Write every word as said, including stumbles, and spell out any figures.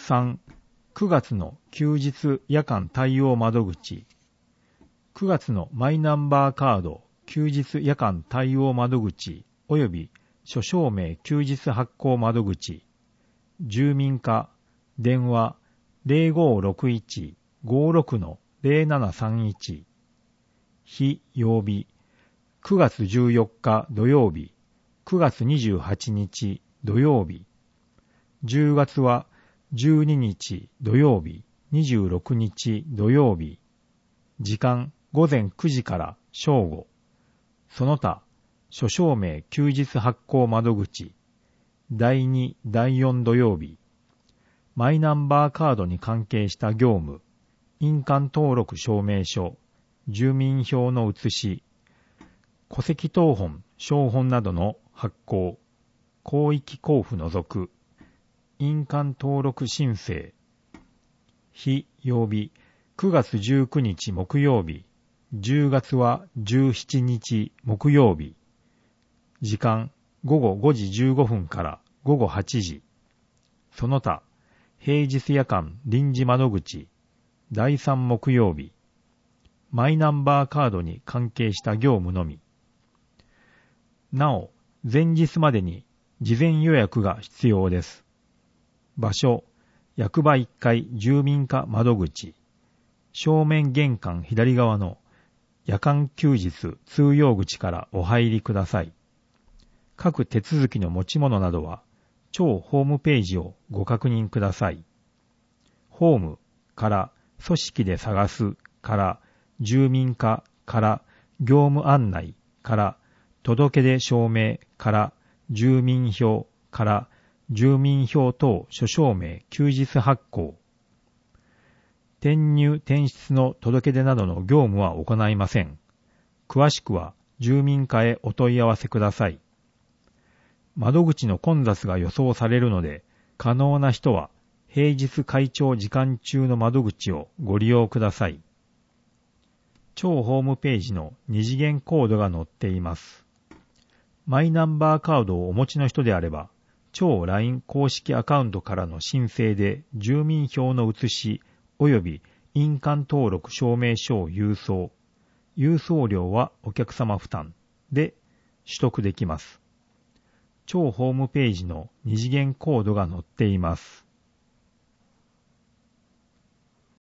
さん、くがつの休日夜間対応窓口。くがつのマイナンバーカード休日夜間対応窓口及び諸証明休日発行窓口。住民課電話 ゼロごろくいち ごろく ゼロななさんいち。日曜日くがつじゅうよっか土曜日、くがつにじゅうはちにち土曜日。じゅうがつはじゅうににち土曜日、にじゅうろくにち土曜日。時間ごぜんくじから正午。その他、諸証明休日発行窓口。だいに、だいよん土曜日。マイナンバーカードに関係した業務。印鑑登録証明書。住民票の写し。戸籍謄本、証本などの発行。広域交付除く。印鑑登録申請。日曜日くがつじゅうくにち木曜日。じゅうがつはじゅうしちにち木曜日。時間ごごごじじゅうごふんからごごはちじ。その他、平日夜間臨時窓口。だいさん木曜日。マイナンバーカードに関係した業務のみ。なお、前日までに事前予約が必要です。場所、役場いっかい住民課窓口。正面玄関左側の夜間休日通用口からお入りください。各手続きの持ち物などは、庁ホームページをご確認ください。ホームから組織で探すから住民課から業務案内から届出証明から住民票から住民票等諸証明休日発行。転入転出の届出などの業務は行いません。詳しくは住民課へお問い合わせください。窓口の混雑が予想されるので、可能な人は平日開庁時間中の窓口をご利用ください。庁ホームページの二次元コードが載っています。マイナンバーカードをお持ちの人であれば、庁 ライン 公式アカウントからの申請で住民票の写し及び印鑑登録証明書を郵送。郵送料はお客様負担で取得できます。庁ホームページの二次元コードが載っています。